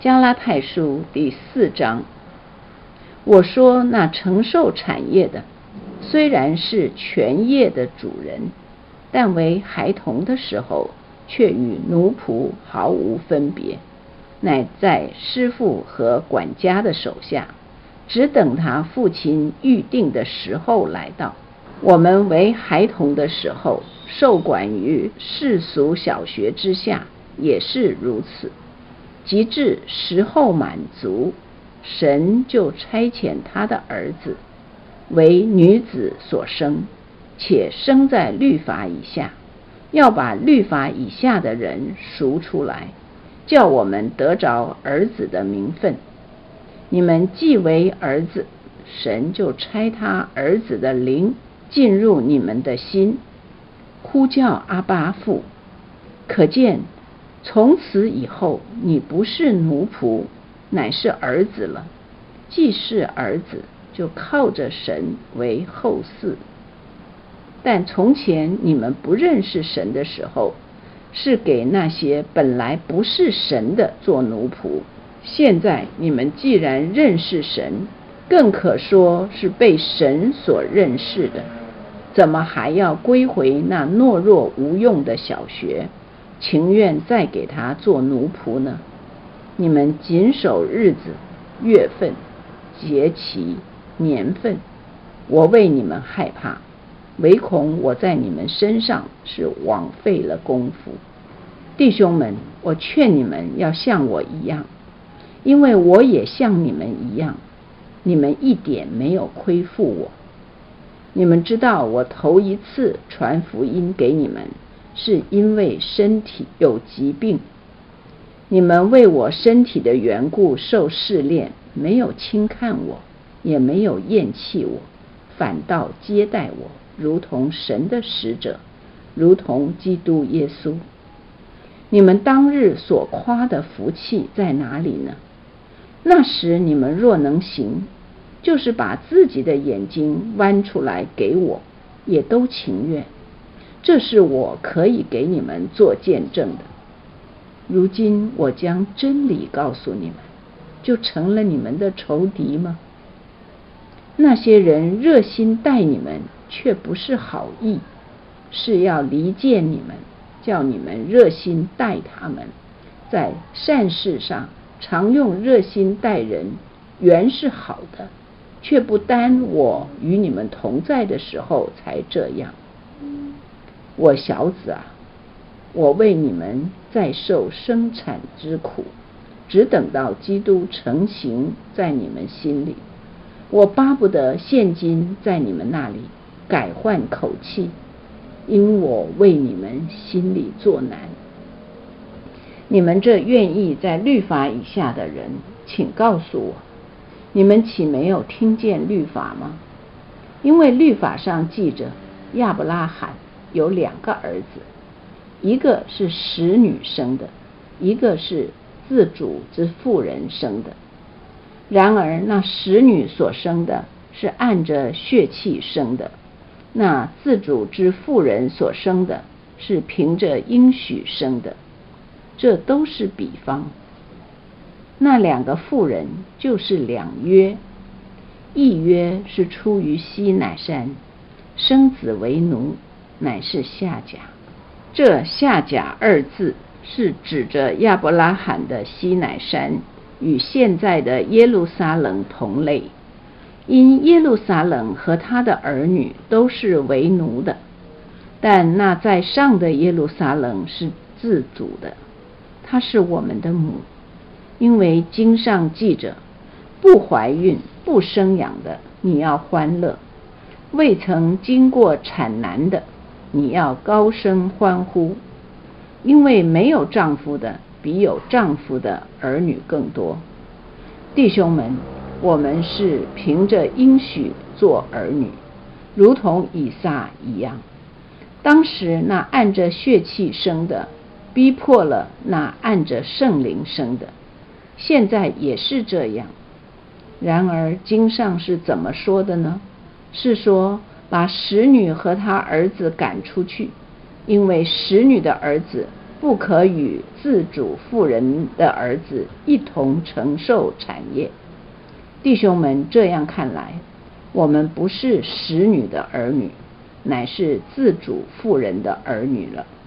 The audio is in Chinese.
加拉太书第4章，我说那承受产业的，虽然是全业的主人，但为孩童的时候，却与奴仆毫无分别，乃在师傅和管家的手下，只等他父亲预定的时候来到。我们为孩童的时候，受管于世俗小学之下，也是如此。及至时候满足，神就差遣他的儿子，为女子所生，且生在律法以下，要把律法以下的人赎出来，叫我们得着儿子的名分。你们既为儿子，神就差他儿子的灵进入你们的心，呼叫阿爸父。可见从此以后，你不是奴仆，乃是儿子了。既是儿子，就靠着神为后嗣。但从前你们不认识神的时候，是给那些本来不是神的做奴仆。现在你们既然认识神，更可说是被神所认识的，怎么还要归回那懦弱无用的小学，情愿再给他做奴仆呢？你们谨守日子、月份、节期、年份，我为你们害怕，唯恐我在你们身上是枉费了功夫。弟兄们，我劝你们要像我一样，因为我也像你们一样，你们一点没有亏负我。你们知道我头一次传福音给你们，是因为身体有疾病。你们为我身体的缘故受试炼，没有轻看我，也没有厌弃我，反倒接待我，如同神的使者，如同基督耶稣。你们当日所夸的福气在哪里呢？那时你们若能行，就是把自己的眼睛剜出来给我，也都情愿。这是我可以给你们做见证的。如今我将真理告诉你们，就成了你们的仇敌吗？那些人热心待你们，却不是好意，是要离间你们，叫你们热心待他们。在善事上常用热心待人，原是好的，却不单我与你们同在的时候才这样。我小子啊，我为你们在受生产之苦，只等到基督成形在你们心里。我巴不得现今在你们那里改换口气，因我为你们心里作难。你们这愿意在律法以下的人，请告诉我，你们岂没有听见律法吗？因为律法上记着，亚伯拉罕有2个儿子，一个是使女生的，一个是自主之妇人生的。然而那使女所生的是按着血气生的，那自主之妇人所生的是凭着应许生的。这都是比方。那2个妇人就是2约，一约是出于西乃山，生子为奴，乃是夏甲。这夏甲2字是指着亚伯拉罕的西乃山，与现在的耶路撒冷同类，因耶路撒冷和他的儿女都是为奴的，但那在上的耶路撒冷是自主的，她是我们的母。因为经上记着，不怀孕不生养的，你要欢乐；未曾经过产难的，你要高声欢呼。因为没有丈夫的，比有丈夫的儿女更多。弟兄们，我们是凭着应许做儿女，如同以撒一样。当时那按着血气生的，逼迫了那按着圣灵生的，现在也是这样。然而经上是怎么说的呢？是说把使女和她儿子赶出去，因为使女的儿子不可与自主妇人的儿子一同承受产业。弟兄们，这样看来，我们不是使女的儿女，乃是自主妇人的儿女了。